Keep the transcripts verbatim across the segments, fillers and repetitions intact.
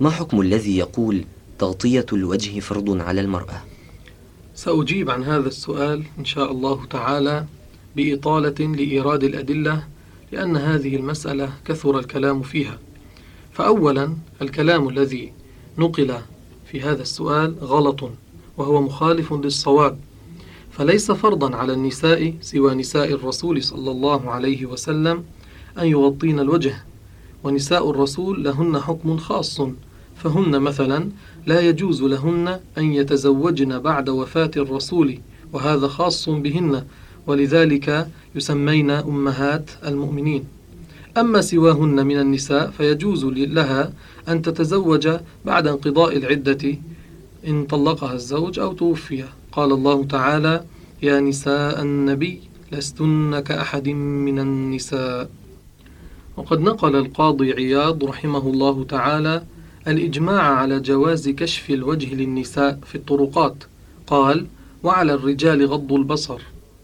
ما حكم الذي يقول تغطية الوجه فرض على المرأة؟ سأجيب عن هذا السؤال إن شاء الله تعالى بإطالة لإيراد الأدلة، لأن هذه المسألة كثر الكلام فيها. فأولا، الكلام الذي نقل في هذا السؤال غلط، وهو مخالف للصواب، فليس فرضا على النساء سوى نساء الرسول صلى الله عليه وسلم أن يغطين الوجه، ونساء الرسول لهن حكم خاص، فهن مثلا لا يجوز لهن أن يتزوجن بعد وفاة الرسول، وهذا خاص بهن، ولذلك يسمين أمهات المؤمنين. أما سواهن من النساء فيجوز لها أن تتزوج بعد انقضاء العدة إن طلقها الزوج أو توفي. قال الله تعالى: يا نساء النبي لستن كأحد من النساء. وقد نقل القاضي عياض رحمه الله تعالى الإجماع على جواز كشف الوجه للنساء في الطرقات، قال: وعلى الرجال غض البصر.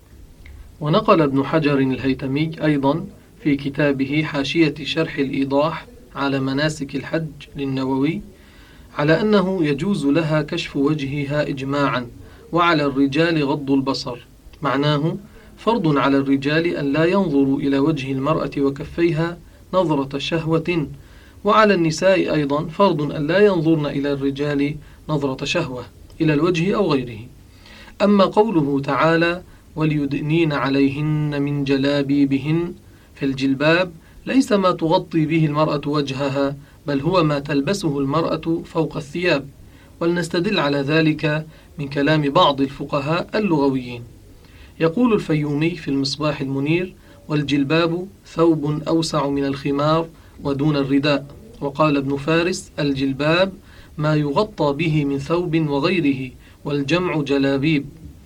ونقل ابن حجر الهيتمي أيضا في كتابه حاشية شرح الإيضاح على مناسك الحج للنووي على أنه يجوز لها كشف وجهها إجماعا، وعلى الرجال غض البصر، معناه فرض على الرجال أن لا ينظروا إلى وجه المرأة وكفيها نظرة شهوة، وعلى النساء أيضا فرض أن لا ينظرن إلى الرجال نظرة شهوة إلى الوجه أو غيره. أما قوله تعالى: وليدنين عليهن من جلابيبهن، في الجلباب ليس ما تغطي به المرأة وجهها، بل هو ما تلبسه المرأة فوق الثياب. ولنستدل على ذلك من كلام بعض الفقهاء اللغويين. يقول الفيومي في المصباح المنير: والجلباب ثوب أوسع من الخمار ودون الرداء. وقال ابن فارس: الجلباب ما يغطى به من ثوب وغيره، والجمع جلابيب.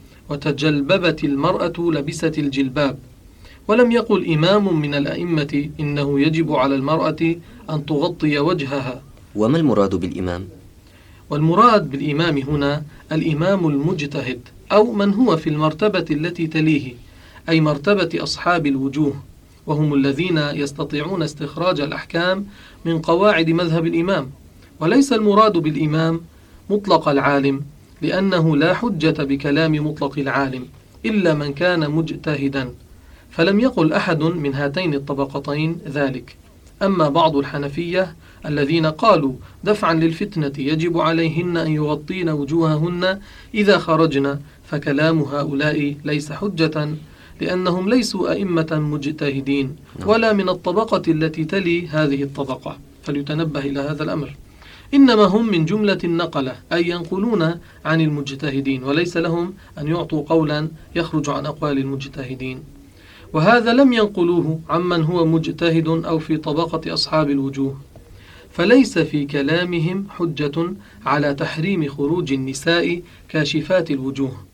وتجلببت المرأة لبست الجلباب. ولم يقل إمام من الأئمة إنه يجب على المرأة أن تغطي وجهها. وما المراد بالإمام؟ والمراد بالإمام هنا الإمام المجتهد، أو من هو في المرتبة التي تليه، أي مرتبة أصحاب الوجوه، وهم الذين يستطيعون استخراج الأحكام من قواعد مذهب الإمام. وليس المراد بالإمام مطلق العالم، لأنه لا حجة بكلام مطلق العالم إلا من كان مجتهدا، فلم يقل أحد من هاتين الطبقتين ذلك. أما بعض الحنفية الذين قالوا دفعا للفتنة يجب عليهن أن يغطين وجوههن إذا خرجن، فكلام هؤلاء ليس حجة، لأنهم ليسوا أئمة مجتهدين ولا من الطبقة التي تلي هذه الطبقة، فليتنبه إلى هذا الأمر. إنما هم من جملة النقلة، أي ينقلون عن المجتهدين، وليس لهم أن يعطوا قولا يخرج عن أقوال المجتهدين. وهذا لم ينقلوه عمن هو مجتهد أو في طبقة أصحاب الوجوه، فليس في كلامهم حجة على تحريم خروج النساء كاشفات الوجوه.